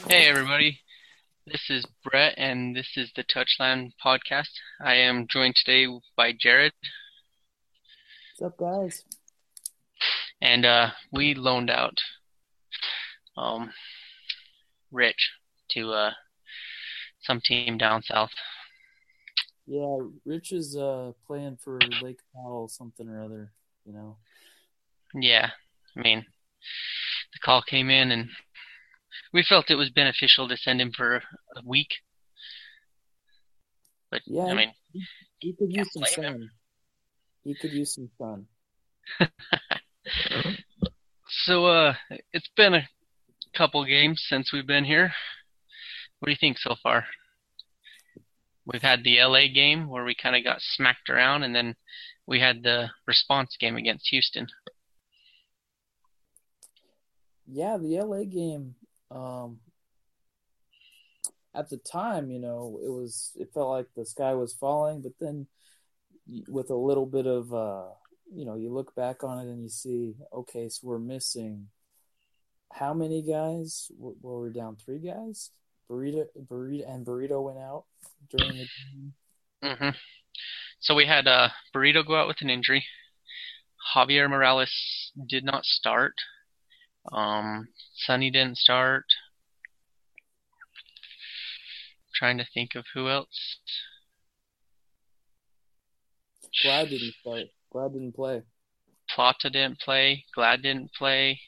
Hey everybody, this is Brett and this is the Touchland podcast. I am joined today by Jared What's up, guys? and we loaned out um Rich to some team down south. Yeah, Rich is playing for Lake Powell something or other, you know. Yeah, I mean the call came in and we felt it was beneficial to send him for a week, but Yeah, I mean he could can't use some blame sun. He could use some sun. him. So it's been a couple games since we've been here. What do you think so far? We've had the LA game where we kind of got smacked around, and then we had the response game against Houston. Yeah, the LA game, at the time, it felt like the sky was falling, but then with a little bit of you look back on it and you see, okay, so we're missing how many guys? Were we down three guys? Burrito went out during the game. hmm So we had Burrito go out with an injury. Javier Morales did not start. Sonny didn't start. Trying to think of who else. Glad didn't start. Glad didn't play. Plata didn't play. Glad didn't play.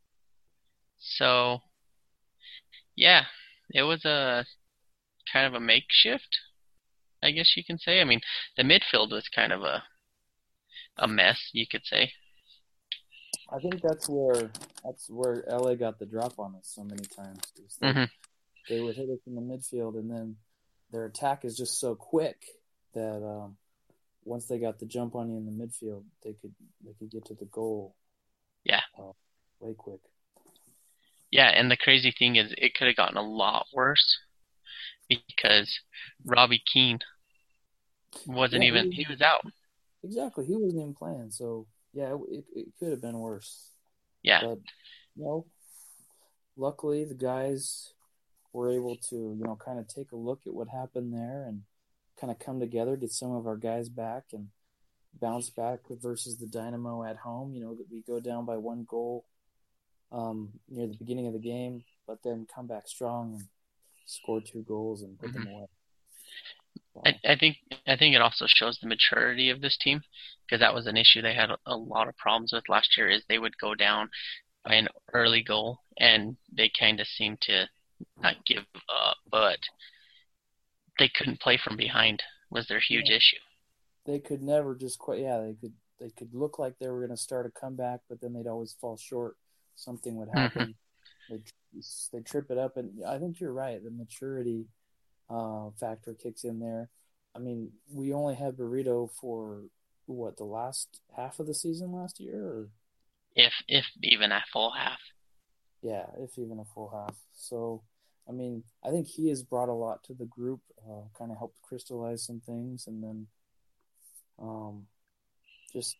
So yeah, it was a kind of a makeshift, I guess you can say. I mean, the midfield was kind of a mess, you could say. I think that's where LA got the drop on us so many times. hmm They would hit us in the midfield, and then their attack is just so quick that once they got the jump on you in the midfield, they could get to the goal Yeah. uh, way quick. Yeah, and the crazy thing is it could have gotten a lot worse because Robbie Keane wasn't Yeah, even he was out. exactly. He wasn't even playing, so yeah, it could have been worse. Yeah. But you know, luckily the guys were able to kind of take a look at what happened there and kind of come together, get some of our guys back, and bounce back versus the Dynamo at home. That we go down by one goal near the beginning of the game, but then come back strong and score two goals and put them hmm away. I, So, I think I think it also shows the maturity of this team because that was an issue they had a lot of problems with last year is they would go down by an early goal and they kind of seemed to not give up, but they couldn't play from behind was their huge yeah, issue. they could never just quite. Yeah, they could look like they were going to start a comeback, but then they'd always fall short. Something would hmm happen. They they trip it up, and I think you're right. The maturity factor kicks in there. I mean, we only had Burrito for what, the last half of the season last year, or If even a full half. yeah, if even a full half. So, I mean, I think he has brought a lot to the group, kind of helped crystallize some things, and then um, just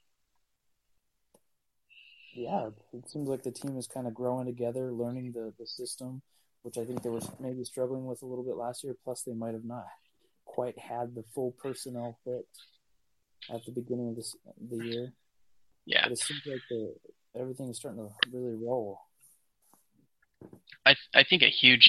yeah, it seems like the team is kind of growing together, learning the system, which I think they were maybe struggling with a little bit last year. Plus, they might have not quite had the full personnel fit at the beginning of the year. Yeah. But it seems like everything is starting to really roll. I think a huge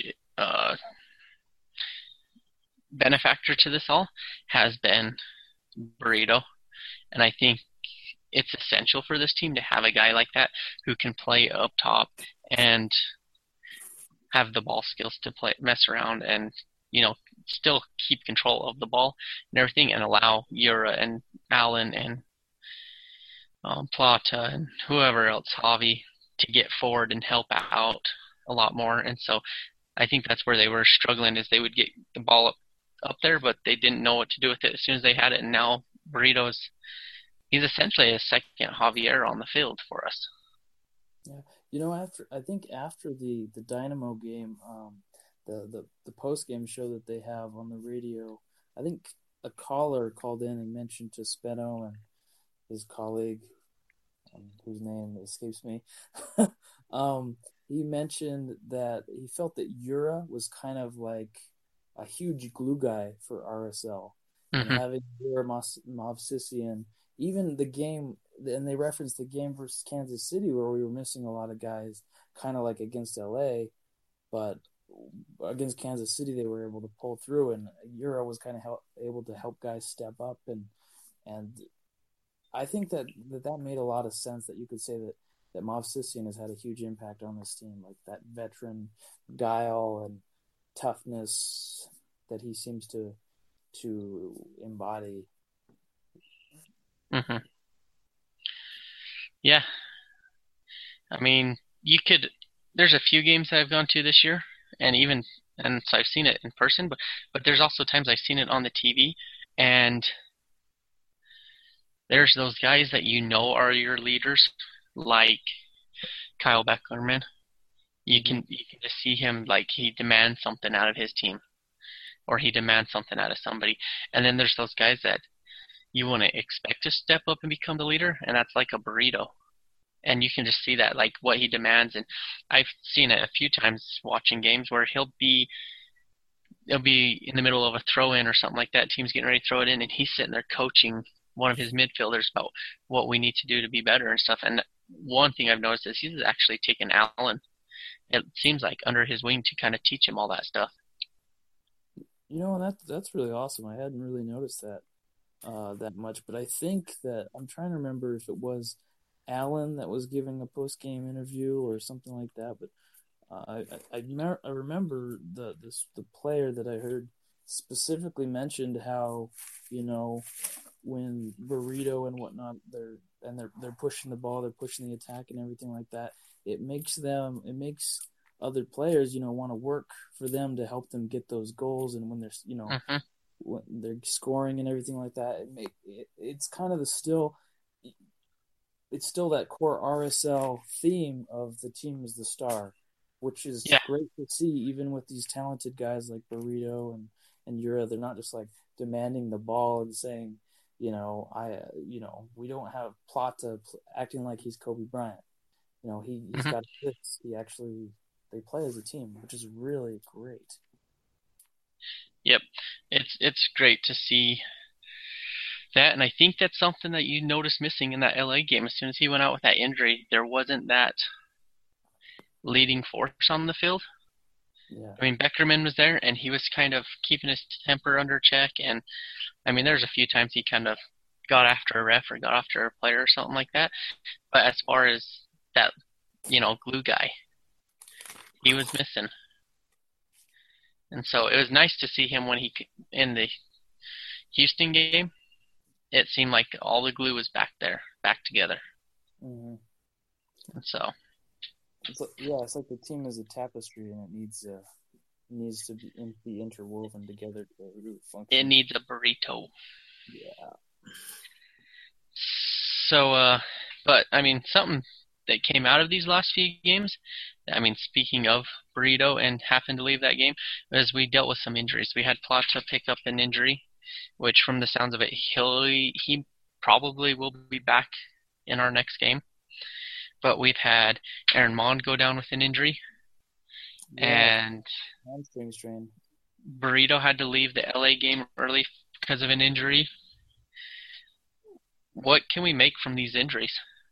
benefactor to this all has been Burrito, and I think it's essential for this team to have a guy like that who can play up top and have the ball skills to play mess around and still keep control of the ball and everything and allow Yura and Allen and Plata and whoever else Javi to get forward and help out a lot more. And so I think that's where they were struggling is they would get the ball up there, but they didn't know what to do with it as soon as they had it. And now Burritos, he's essentially a second Javier on the field for us. Yeah, after the Dynamo game, the post game show that they have on the radio, I think a caller called in and mentioned to Speno and his colleague, whose name escapes me, um, he mentioned that he felt that Yura was kind of like a huge glue guy for RSL, and Hmm. having Yura Movsisian, even the game, and they referenced the game versus Kansas City where we were missing a lot of guys, kind of like against LA, but against Kansas City they were able to pull through, and Yura was kind of able to help guys step up, and I think that made a lot of sense that you could say that Movsisian has had a huge impact on this team, like that veteran guile and toughness that he seems to embody. Hmm. Yeah, I mean, you could. There's a few games that I've gone to this year, and even and so I've seen it in person, but there's also times I've seen it on the TV, and there's those guys that you know are your leaders, like Kyle Beckerman. Mm-hmm. You can just see him like he demands something out of his team, or he demands something out of somebody, and then there's those guys that you wouldn't expect to step up and become the leader, and that's like a burrito. And you can just see that like what he demands, and I've seen it a few times watching games where he'll be in the middle of a throw in or something like that, team's getting ready to throw it in, and he's sitting there coaching one of his midfielders about what we need to do to be better and stuff. And one thing I've noticed is he's actually taken Allen, it seems like, under his wing to kind of teach him all that stuff. That's really awesome. I hadn't really noticed that much, but I think that I'm trying to remember if it was Allen that was giving a post game interview or something like that. But I remember the player that I heard specifically mentioned how you know when Burrito and whatnot they're pushing the ball, they're pushing the attack and everything like that. It makes other players want to work for them to help them get those goals, and when there's Hmm. when they're scoring and everything like that, it's kind of it's still that core RSL theme of the team is the star, which is Yeah. great to see. Even with these talented guys like Burrito and Yura, they're not just like demanding the ball and saying, we don't have Plata acting like he's Kobe Bryant. He's Hmm. got this. They play as a team, which is really great. Yep. It's great to see that, and I think that's something that you noticed missing in that LA game. As soon as he went out with that injury, there wasn't that leading force on the field. Yeah. I mean, Beckerman was there, and he was kind of keeping his temper under check. And I mean, there's a few times he kind of got after a ref or got after a player or something like that. But as far as that, glue guy, he was missing. And so it was nice to see him when in the Houston game. It seemed like all the glue was back there, back together. Mm-hmm. And so It's like the team is a tapestry, and it needs to be interwoven together to really it function. needs a burrito. Yeah. So, but I mean, something that came out of these last few games. I mean, speaking of Burrito and having to leave that game, was we dealt with some injuries. We had Plata pick up an injury, which, from the sounds of it, he probably will be back in our next game. But we've had Aaron Mond go down with an injury, Yeah, and hamstring strain. Burrito had to leave the LA game early because of an injury. What can we make from these injuries?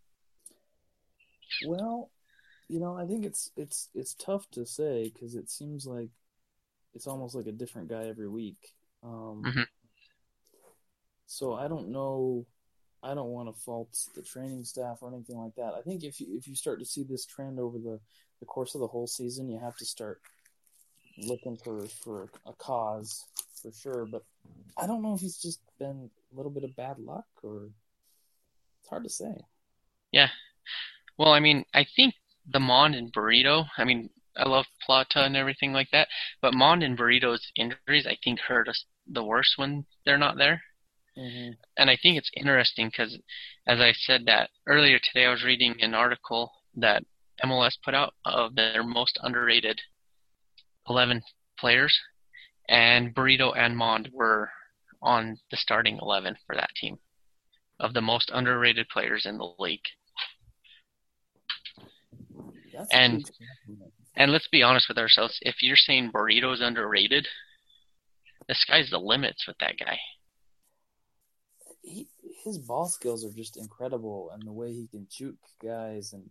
Well, I think it's tough to say because it seems like it's almost like a different guy every week. Um, Hmm. so I don't know. I don't want to fault the training staff or anything like that. I think if you start to see this trend over the course of the whole season, you have to start looking for a cause for sure. But I don't know if it's just been a little bit of bad luck or it's hard to say. Yeah. Well, I mean, I think the Mond and Burrito, I mean, I love Plata and everything like that, but Mond and Burrito's injuries, I think, hurt us the worst when they're not there. Mm-hmm. And I think it's interesting because, as I said that earlier today, I was reading an article that MLS put out of their most underrated 11 players, and Burrito and Mond were on the starting 11 for that team of the most underrated players in the league. That's a And huge compliment. and let's be honest with ourselves. If you're saying Burrito's underrated, the sky's the limits with that guy. He, his ball skills are just incredible, and the way he can juke guys, and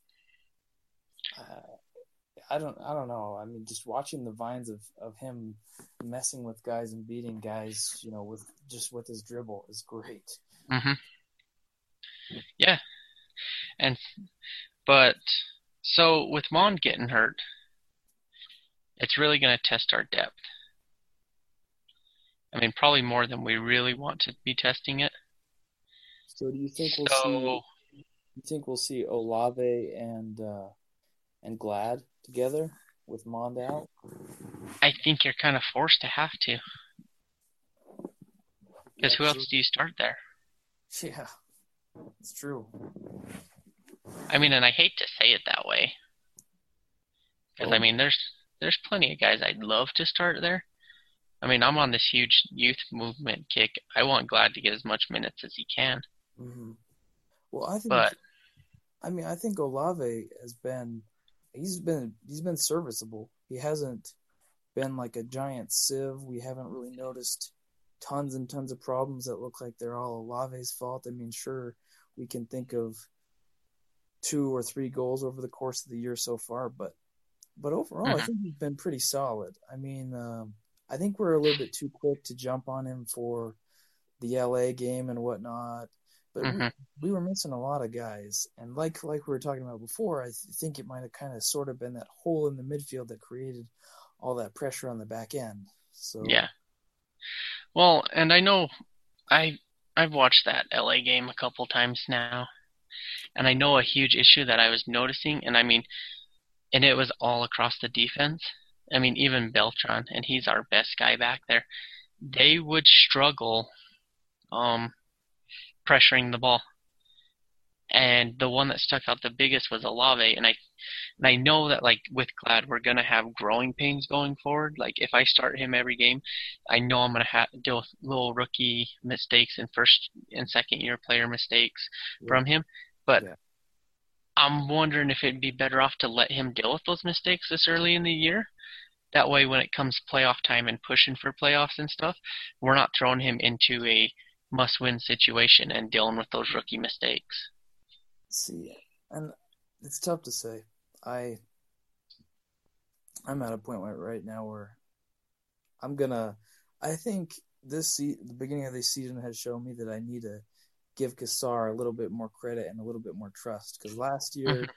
uh, I don't know. I mean, just watching the vines of him messing with guys and beating guys, with his dribble is great. Hmm. Yeah, and but so with Mon getting hurt, it's really going to test our depth. I mean, probably more than we really want to be testing it. So, do you think we'll see? So You think we'll see Olave and Glad together with Mond out? I think you're kind of forced to have to, because who That's else do you start there? Yeah, it's true. I mean, and I hate to say it that way, because I mean, there's plenty of guys I'd love to start there. I mean, I'm on this huge youth movement kick. I want Glad to get as much minutes as he can. Mm-hmm. Well, I think Olave he's been serviceable. He hasn't been like a giant sieve. We haven't really noticed tons and tons of problems that look like they're all Olave's fault. I mean, sure, we can think of 2 or 3 goals over the course of the year so far, but overall, I think he's been pretty solid. I mean, I think we're a little bit too quick to jump on him for the LA game and whatnot, but we were missing a lot of guys, and like we were talking about before, I think it might have kind of sort of been that hole in the midfield that created all that pressure on the back end. So Yeah. Well, and I know I've watched that LA game a couple times now, and I know a huge issue that I was noticing, and I mean, and it was all across the defense. I mean, even Beltran, and he's our best guy back there, they would struggle pressuring the ball. And the one that stuck out the biggest was Olave, and I know that like with Glad we're gonna have growing pains going forward. Like if I start him every game, I know I'm gonna deal with little rookie mistakes and first and second year player mistakes from him. But I'm wondering if it'd be better off to let him deal with those mistakes this early in the year. That way, when it comes playoff time and pushing for playoffs and stuff, we're not throwing him into a must-win situation and dealing with those rookie mistakes. See, and it's tough to say. I'm at a point right now where I think the beginning of this season has shown me that I need to give Cassar a little bit more credit and a little bit more trust, because last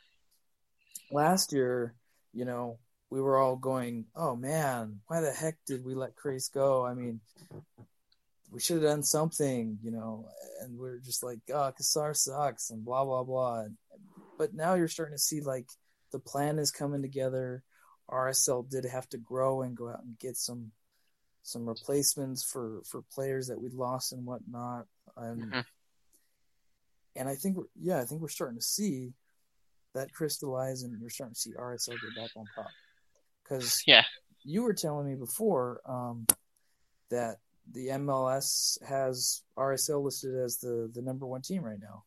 year, we were all going, oh man, why the heck did we let Crace go? I mean, we should have done something, and we're just like, oh, Cassar sucks and blah, blah, blah. But now you're starting to see like the plan is coming together. RSL did have to grow and go out and get some replacements for players that we'd lost and whatnot. And I think we're starting to see that crystallize, and we're starting to see RSL get back on top. Because you were telling me before that the MLS has RSL listed as the number 1 team right now.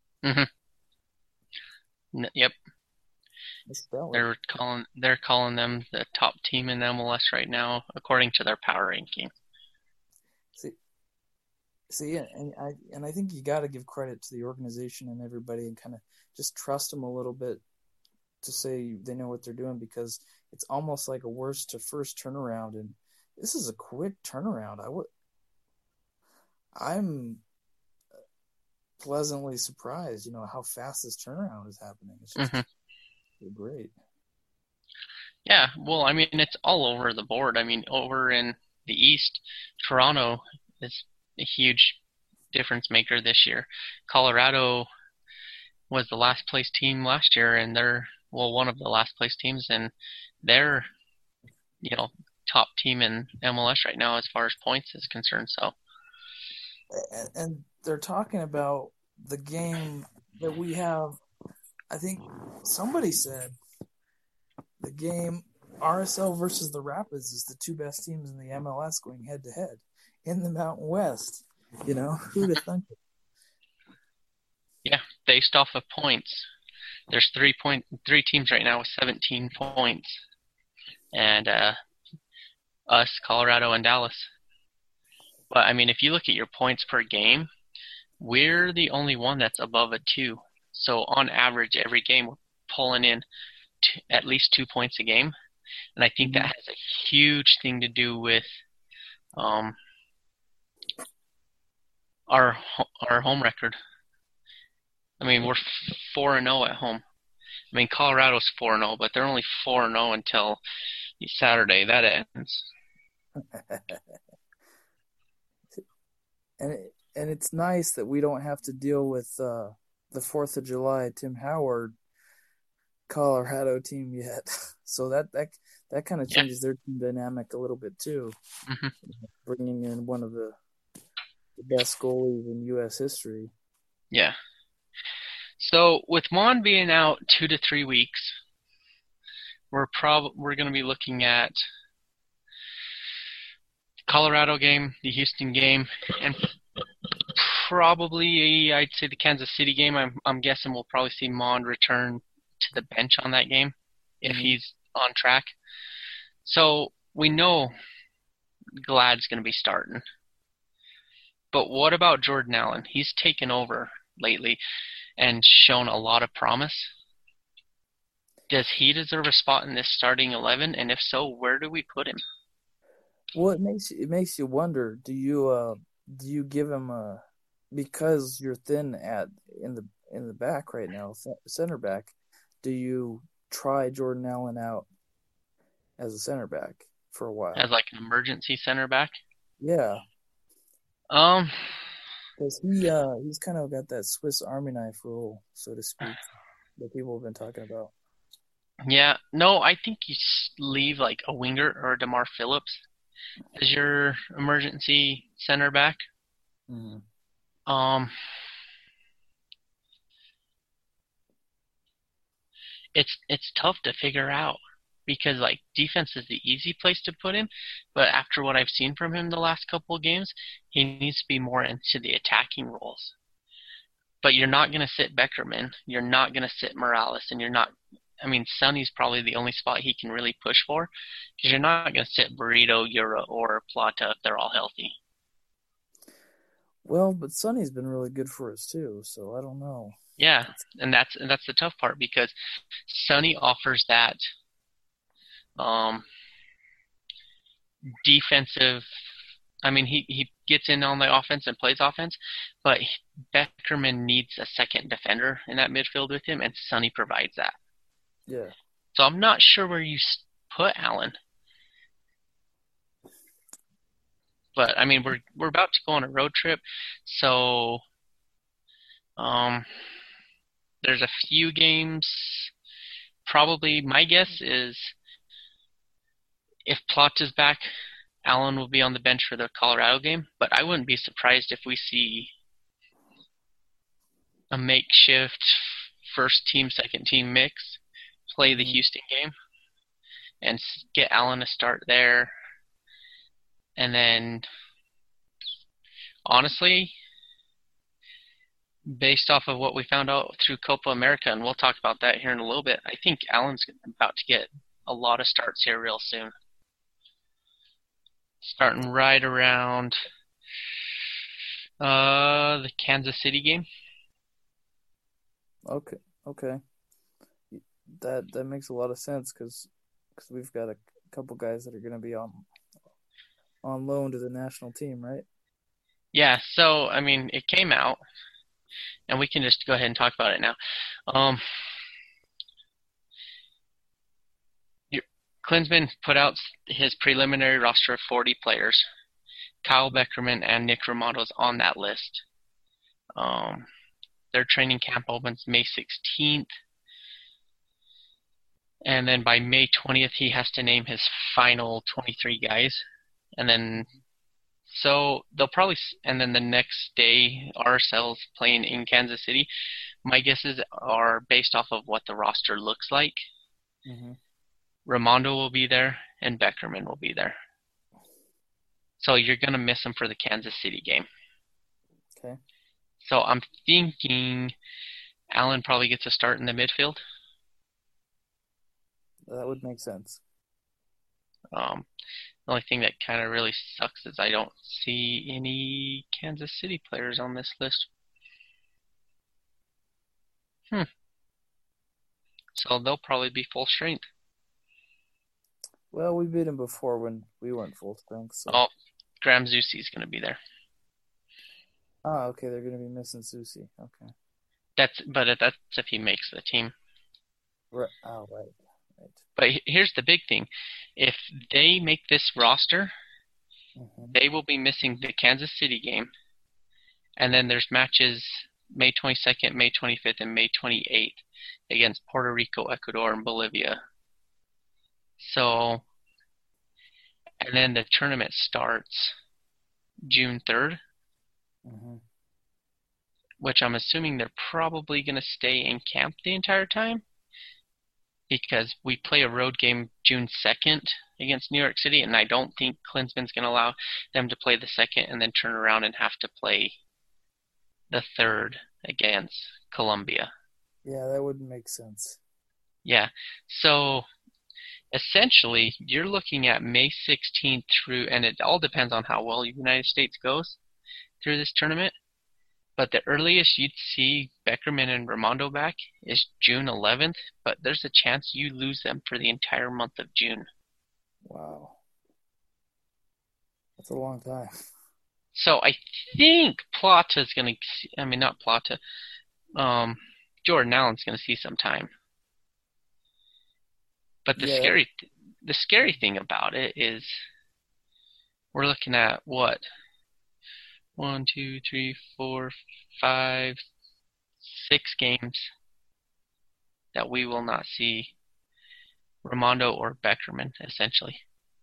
Yep. They're calling them the top team in MLS right now, according to their power ranking. See, and I think you got to give credit to the organization and everybody, and kind of just trust them a little bit to say they know what they're doing, because it's almost like a worst to first turnaround, and this is a quick turnaround. I'm pleasantly surprised, how fast this turnaround is happening. It's just great. Yeah, well, I mean, it's all over the board. I mean, over in the East, Toronto is a huge difference maker this year. Colorado was the last place team last year, and they're one of the last place teams, and they're top team in MLS right now as far as points is concerned. So, and they're talking about the game that we have. I think somebody said the game RSL versus the Rapids is the 2 best teams in the MLS going head to head in the Mountain West. Who'd have thunk it? Yeah, based off of points. There's three teams right now with 17 points, and us, Colorado, and Dallas. But I mean, if you look at your points per game, we're the only one that's above a 2. So on average, every game we're pulling in at least 2 points a game, and I think that has a huge thing to do with our home record. I mean, we're 4-0 at home. I mean, Colorado's 4-0, but they're only 4-0 until Saturday. That ends. And it's nice that we don't have to deal with the 4th of July Tim Howard Colorado team yet. So that kind of changes their team dynamic a little bit too. Mm-hmm. Bringing in one of the best goalies in U.S. history. Yeah. So with Mon being out 2 to 3 weeks, we're going to be looking at Colorado game, the Houston game, and probably I'd say the Kansas City game. I'm guessing we'll probably see Mon return to the bench on that game if he's on track. So we know Glad's going to be starting. But what about Jordan Allen? He's taken over lately and shown a lot of promise. Does he deserve a spot in this starting 11? And if so, where do we put him? Well, it makes you wonder. Do you give him a, because you're thin in the back right now, center back? Do you try Jordan Allen out as a center back for a while? As like an emergency center back? Yeah. Because he's kind of got that Swiss Army knife rule, so to speak, that people have been talking about. Yeah. No, I think you leave like a winger or a DeMar Phillips as your emergency center back. Mm-hmm. It's tough to figure out because like defense is the easy place to put him, but after what I've seen from him the last couple of games, he needs to be more into the attacking roles. But you're not going to sit Beckerman, you're not going to sit Morales, and Sonny's probably the only spot he can really push for because you're not going to sit Burrito, Yura, or Plata if they're all healthy. Well, but Sonny's been really good for us too, so I don't know. Yeah, and that's the tough part because Sonny offers that defensive. I mean, he gets in on the offense and plays offense, but Beckerman needs a second defender in that midfield with him, and Sonny provides that. Yeah. So I'm not sure where you put Allen. But I mean, we're about to go on a road trip, so there's a few games. Probably my guess is if Plata's back, Allen will be on the bench for the Colorado game. But I wouldn't be surprised if we see a makeshift first team, second team mix play the Houston game and get Allen to start there. And then, honestly, based off of what we found out through Copa America, and we'll talk about that here in a little bit, I think Allen's about to get a lot of starts here real soon. Starting right around the Kansas City game. Okay. That makes a lot of sense because we've got a couple guys that are going to be on loan to the national team, right? Yeah, so, I mean, it came out, and we can just go ahead and talk about it now. Klinsmann put out his preliminary roster of 40 players. Kyle Beckerman and Nick Romano's on that list. Their training camp opens May 16th. And then by May 20th, he has to name his final 23 guys. And then, so they'll probably, and then the next day, RSL's playing in Kansas City. My guesses are based off of what the roster looks like. Mm-hmm. Raimondo will be there, and Beckerman will be there. So you're going to miss him for the Kansas City game. Okay. So I'm thinking Allen probably gets a start in the midfield. That would make sense. The only thing that kind of really sucks is I don't see any Kansas City players on this list. So they'll probably be full strength. Well, we beat him before when we weren't full strength. So. Oh, Graham Zusi's going to be there. Oh, okay. They're going to be missing Zusi. Okay. That's if he makes the team. Right. Oh, right. But here's the big thing: if they make this roster, they will be missing the Kansas City game, and then there's matches May 22nd, May 25th, and May 28th against Puerto Rico, Ecuador, and Bolivia. So, and then the tournament starts June 3rd, which I'm assuming they're probably going to stay in camp the entire time because we play a road game June 2nd against New York City, and I don't think Klinsmann's going to allow them to play the 2nd and then turn around and have to play the 3rd against Colombia. Yeah, that wouldn't make sense. Yeah, so essentially you're looking at May 16th through, and it all depends on how well the United States goes through this tournament, but the earliest you'd see Beckerman and Raimondo back is June 11th, but there's a chance you lose them for the entire month of June. Wow. That's a long time. So I think Plata's going to, I mean, not Plata, Jordan Allen's going to see some time. But the scary thing about it is we're looking at what? 1, 2, 3, 4, 5, 6 games that we will not see Raimondo or Beckerman, essentially.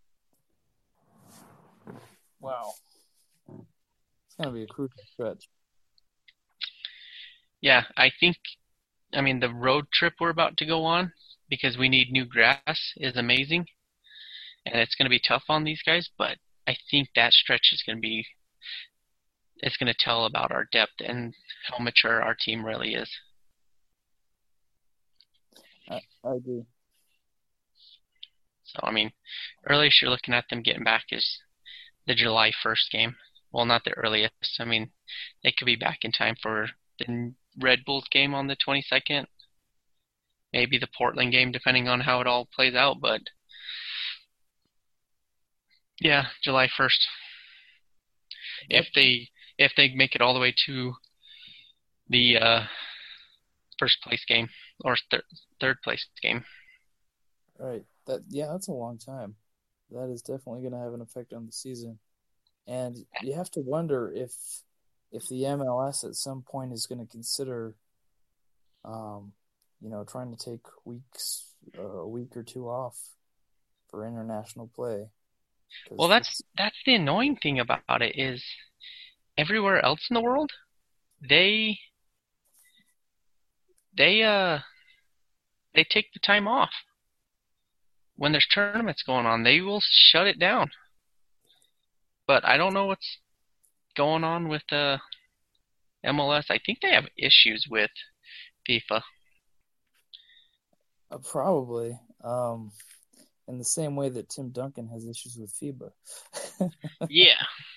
Wow. It's going to be a crucial stretch. Yeah, I think, I mean, the road trip we're about to go on, because we need new grass, is amazing. And it's going to be tough on these guys, but I think that stretch is going to be, it's going to tell about our depth and how mature our team really is. I agree. So, I mean, earliest you're looking at them getting back is the July 1st game. Well, not the earliest. I mean, they could be back in time for the Red Bulls game on the 22nd. Maybe the Portland game, depending on how it all plays out. But, yeah, July 1st. Yep. If they make it all the way to the first place game or third place game. Right. That's a long time. That is definitely going to have an effect on the season. And you have to wonder if the MLS at some point is going to consider, trying to take a week or two off for international play. Well, that's the annoying thing about it is everywhere else in the world, they take the time off. When there's tournaments going on, they will shut it down. But I don't know what's going on with the MLS. I think they have issues with FIFA. Probably. In the same way that Tim Duncan has issues with FIBA. Yeah.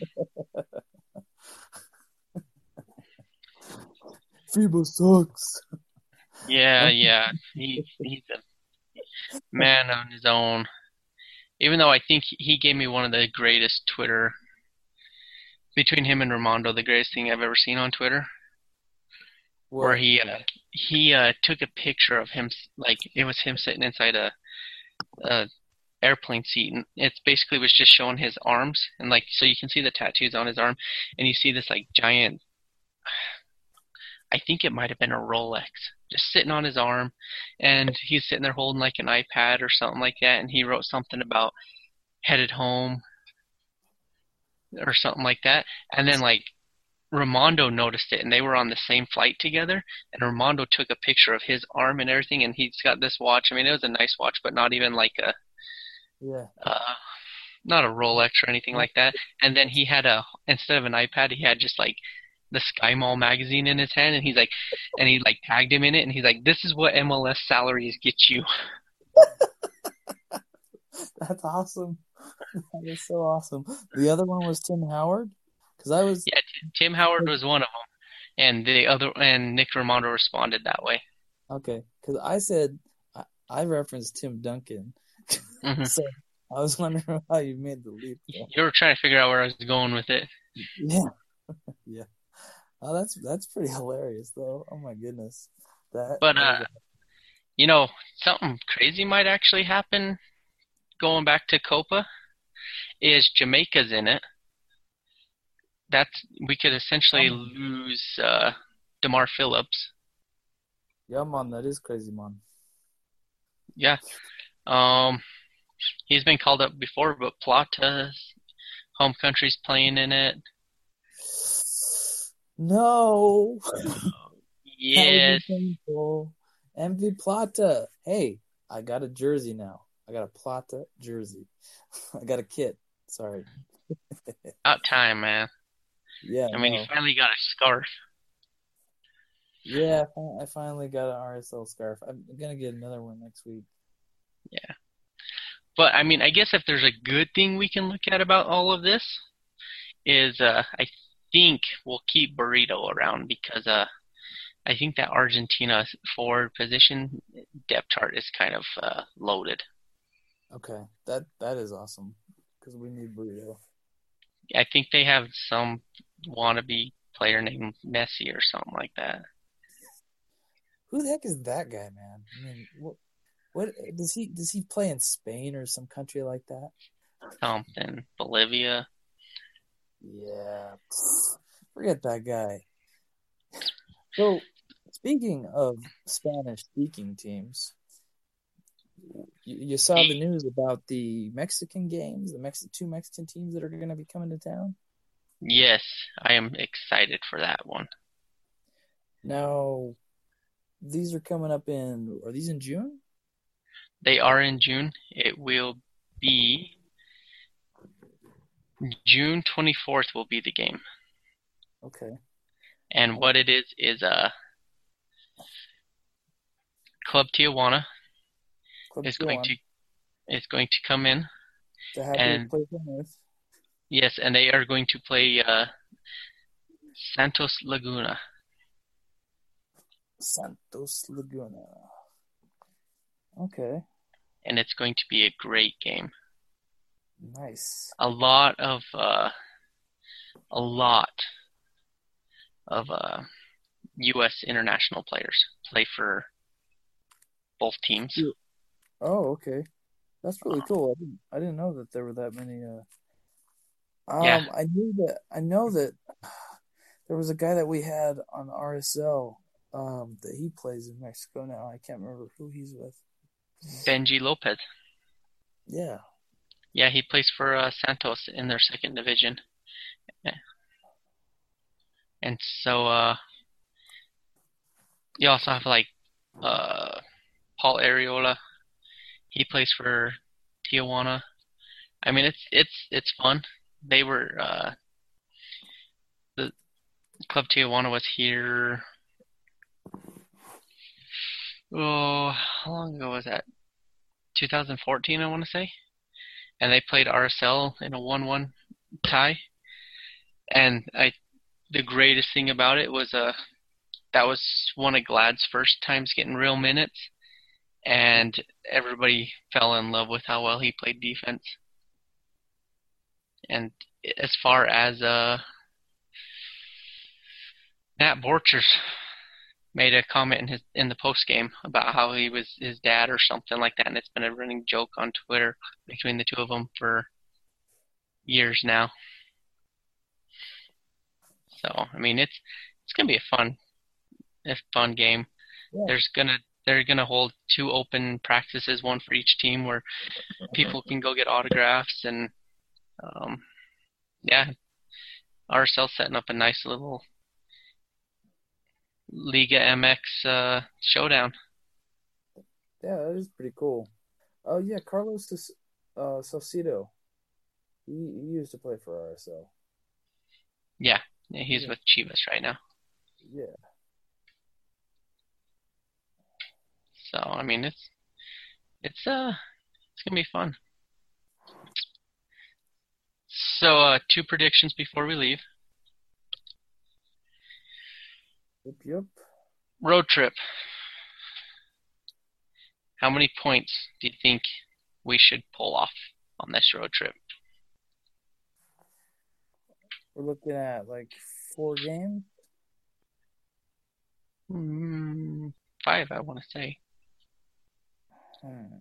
FIBA sucks. Yeah. He's a man on his own. Even though I think he gave me one of the greatest Twitter, between him and Raimondo, the greatest thing I've ever seen on Twitter. What? Where he took a picture of him, like it was him sitting inside a airplane seat, and it basically was just showing his arms, and like so you can see the tattoos on his arm, and you see this like giant, I think it might have been a Rolex, just sitting on his arm, and he's sitting there holding like an iPad or something like that, and he wrote something about headed home or something like that, and then like Raimondo noticed it, and they were on the same flight together, and Raimondo took a picture of his arm and everything, and he's got this watch. I mean, it was a nice watch, but not even like a not a Rolex or anything like that. And then he had instead of an iPad, he had just like the Sky Mall magazine in his hand, and he like tagged him in it, and he's like, "This is what MLS salaries get you." That's awesome. That is so awesome. The other one was Tim Howard, because I was Yeah, Tim Howard was one of them, and the other and Nick Romano responded that way. okay. Because I said I referenced Tim Duncan, Hmm. so I was wondering how you made the leap there. You were trying to figure out where I was going with it, Yeah, yeah. Oh, that's pretty hilarious, though. Oh my goodness, that but is you know, something crazy might actually happen going back to Copa. Is Jamaica's in it? We could essentially um, lose DeMar Phillips. yeah, man. That is crazy, man. Yeah. Um, he's been called up before, but Plata's home country's playing in it. No, that would be Yes. painful. MV Plata. Hey, I got a jersey now. I got a Plata jersey. I got a kit. Sorry. About time, man. Yeah, I mean, he no. finally got a scarf. Yeah, I finally got an RSL scarf. I'm gonna get another one next week. Yeah. But I mean, I guess if there's a good thing we can look at about all of this is I think we'll keep Burrito around because I think that Argentina forward position depth chart is kind of loaded. Okay, that is awesome because we need burrito. I think they have some wannabe player named Messi or something like that. Who the heck is that guy, man? I mean, what does he play in Spain or some country like that? Something. Bolivia. Yeah, forget that guy. So, speaking of Spanish-speaking teams, you saw the news about the Mexican games, two Mexican teams that are going to be coming to town. Yes, I am excited for that one. Now, these are coming up are these in June? They are in June. It will be June 24th will be the game. Okay. And what it is Club Tijuana Club is going Tijuana, to come in, the happiest and place on earth. yes, and they are going to play Santos Laguna. Santos Laguna. Okay. And it's going to be a great game. Nice. A lot of a lot of U.S. international players play for both teams. Oh, okay. That's really cool. I didn't know that there were that many. Yeah, I know that there was a guy that we had on RSL. That he plays in Mexico now. I can't remember who he's with. Benji Lopez. Yeah. Yeah, he plays for Santos in their second division. And so you also have like Paul Arreola. He plays for Tijuana. I mean, it's fun. They were the Club Tijuana was here. Oh, how long ago was that? 2014, I want to say. And they played RSL in a 1-1 tie. And the greatest thing about it was that was one of Glad's first times getting real minutes, and everybody fell in love with how well he played defense. And as far as Nat Borchers made a comment in the post game about how he was his dad or something like that, and it's been a running joke on Twitter between the two of them for years now. So I mean, it's gonna be a fun game. Yeah. They're gonna hold two open practices, one for each team, where people can go get autographs, and yeah, RSL setting up a nice little Liga MX showdown. Yeah, that is pretty cool. Oh yeah, Carlos Salcido. He used to play for RSL. Yeah, Yeah, he's Yeah. with Chivas right now. Yeah. So I mean, it's gonna be fun. So two predictions before we leave. Yep. Yep. Road trip. How many points do you think we should pull off on this road trip? We're looking at like 4 games. Mm, five, I want to say. Hmm.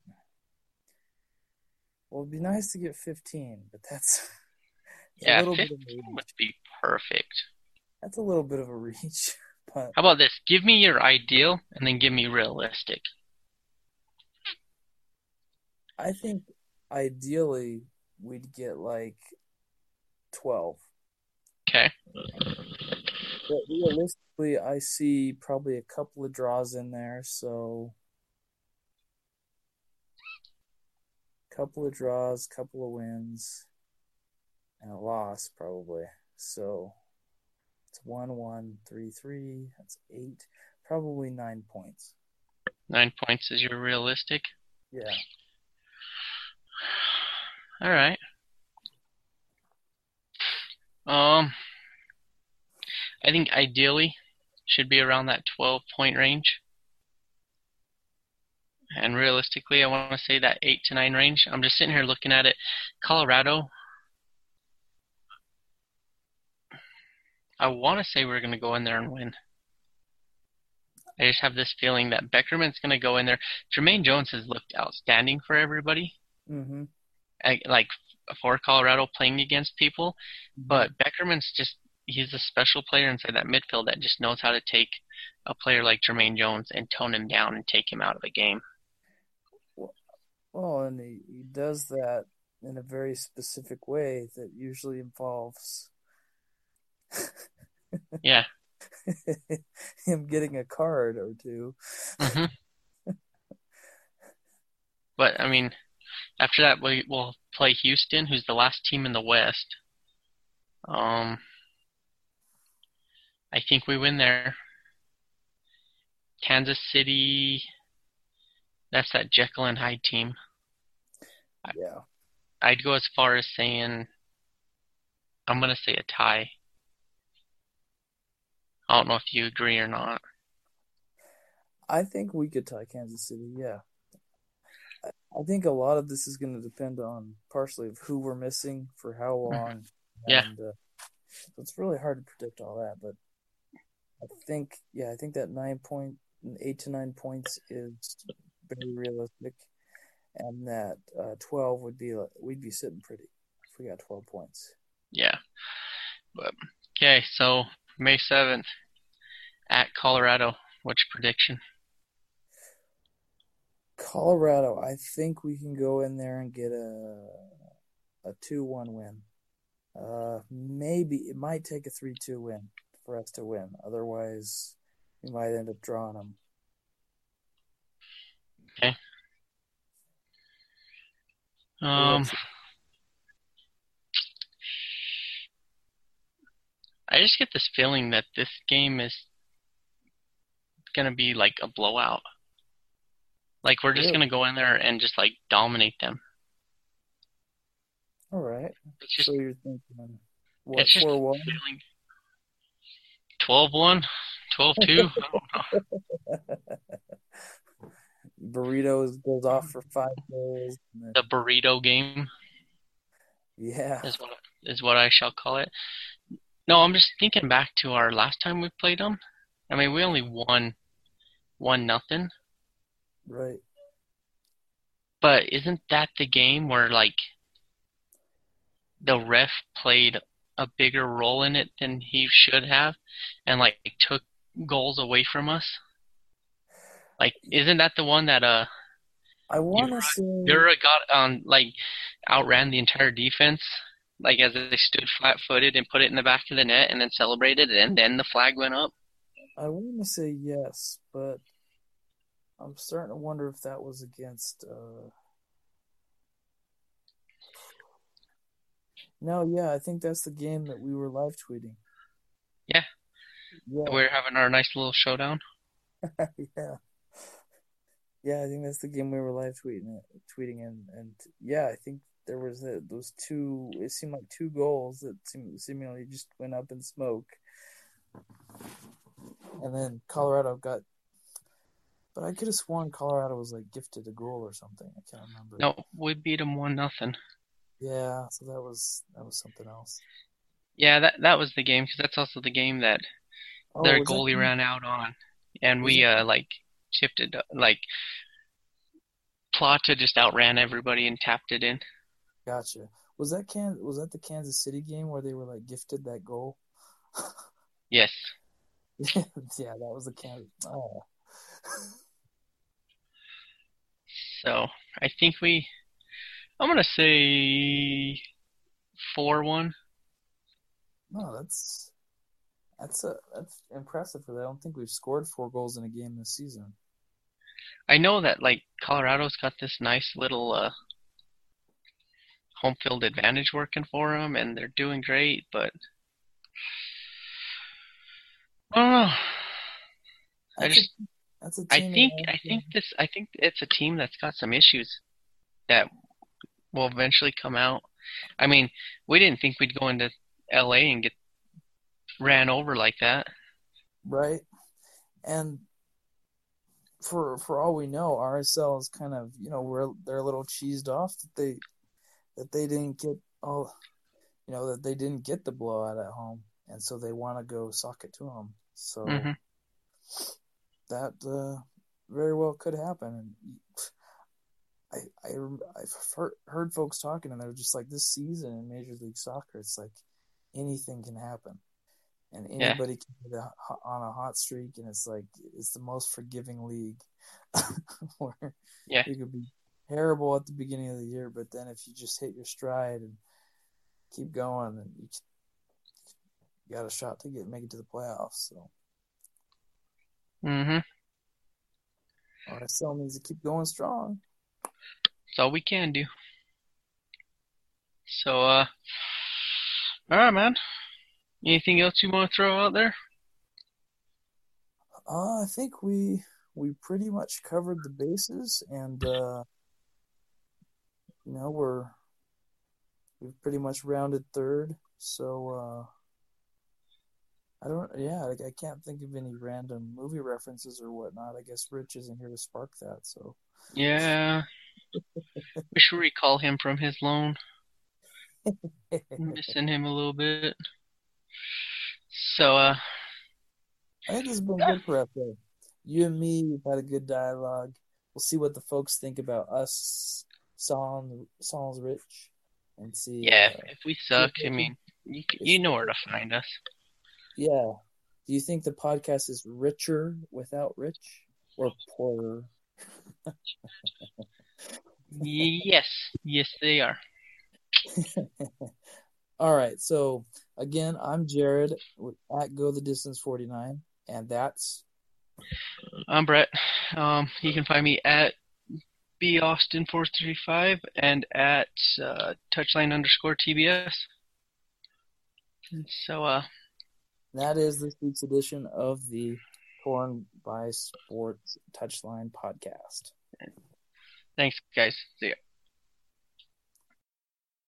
Well, it'd be nice to get 15, but that's it's a Yeah, little bit of a 15 would reach. be perfect. That's a little bit of a reach, but How about this? Give me your ideal and then give me realistic. I think ideally we'd get like 12. Okay. But realistically, I see probably a couple of draws in there, so couple of draws, couple of wins, and a loss probably. So it's 1-1, 3-3. That's 8, probably 9 points. 9 points is your realistic. Yeah. All right. Um, I think ideally should be around that 12-point range. And realistically, I want to say that 8 to 9 range. I'm just sitting here looking at it. Colorado, I want to say we're going to go in there and win. I just have this feeling that Beckerman's going to go in there. Jermaine Jones has looked outstanding for everybody, Mm-hmm. like for Colorado playing against people. But Beckerman's he's a special player inside that midfield that just knows how to take a player like Jermaine Jones and tone him down and take him out of a game. Well, and he does that in a very specific way that usually involves Yeah. him getting a card or two. hmm But, I mean, after that, we'll play Houston, who's the last team in the West. I think we win there. Kansas City, that's that Jekyll and Hyde team. Yeah. I'd go as far as saying, I'm going to say a tie. I don't know if you agree or not. I think we could tie Kansas City, yeah. I think a lot of this is going to depend on partially of who we're missing for how long. Yeah. And it's really hard to predict all that, but I think that 8 to 9 points is very realistic, and that 12 we'd be sitting pretty if we got 12 points. Yeah. But, okay, so May 7th at Colorado. What's your prediction? Colorado, I think we can go in there and get a 2-1 win. Maybe it might take a 3-2 win for us to win. Otherwise, we might end up drawing them. Okay. I just get this feeling that this game is going to be like a blowout. Like we're just going to go in there and just like dominate them. All right. So you're thinking what, it's just 4-1? 12-1, 12-2. I don't know. Burritos goes off for 5 goals. The burrito game. Yeah. Is what I shall call it. No, I'm just thinking back to our last time we played them. I mean, we only won 1-0. Right. But isn't that the game where like the ref played a bigger role in it than he should have, and like took goals away from us? Like, isn't that the one that I want to say Yura got like outran the entire defense, like as they stood flat-footed and put it in the back of the net and then celebrated, and then the flag went up? I want to say yes, but I'm starting to wonder if that was against. No, yeah, I think that's the game that we were live tweeting. Yeah, We're having our nice little showdown. yeah, yeah. I think that's the game we were live tweeting, and yeah, I think there was those two. It seemed like two goals that seemingly just went up in smoke, and then Colorado got. But I could have sworn Colorado was like gifted a goal or something. I can't remember. No, we beat them 1-0. Yeah, so that was something else. Yeah, that was the game because that's also the game that Oh, their was that goalie ran out on, and was we that like shifted like Plata just outran everybody and tapped it in. gotcha? Was that the Kansas City game where they were like gifted that goal? Yes. Yeah, that was the Kansas. Oh. So I think I'm gonna say 4-1. No, that's impressive for that. I don't think we've scored 4 goals in a game this season. I know that like Colorado's got this nice little home field advantage working for them, and they're doing great. But I don't know. I That's a just that's a team that I think it's a team that's got some issues that will eventually come out. I mean, we didn't think we'd go into LA and get ran over like that. right? And for all we know, RSL is kind of they're a little cheesed off that they didn't get all that they didn't get the blowout at home, and so they want to go sock it to them. So Hmm. that very well could happen. And I've heard folks talking, and they're just like, this season in Major League Soccer, it's like anything can happen, and Yeah, anybody can get on a hot streak, and it's like it's the most forgiving league, where yeah. you could be terrible at the beginning of the year, but then if you just hit your stride and keep going, then you got a shot to make it to the playoffs. So Hmm. RSL needs to keep going strong. That's all we can do. So, all right, man. Anything else you want to throw out there? I think we pretty much covered the bases, and we've pretty much rounded third. So I don't, yeah, I can't think of any random movie references or whatnot. I guess Rich isn't here to spark that. So Yeah, we should recall him from his loan. Missing him a little bit. So, I think this has been good for us. Though. You and me, we've had a good dialogue. We'll see what the folks think about us, Songs Rich, and see. yeah, if we See suck, I mean, you know where to find us. yeah. Do you think the podcast is richer without Rich or poorer? Yes, yes, they are. All right. So again, I'm Jared at Go the Distance 49, and that's I'm Brett. You can find me at baustin435 and at touchline_TBS. So, that is this week's edition of the Torn by Sports Touchline podcast. thanks, guys. See ya.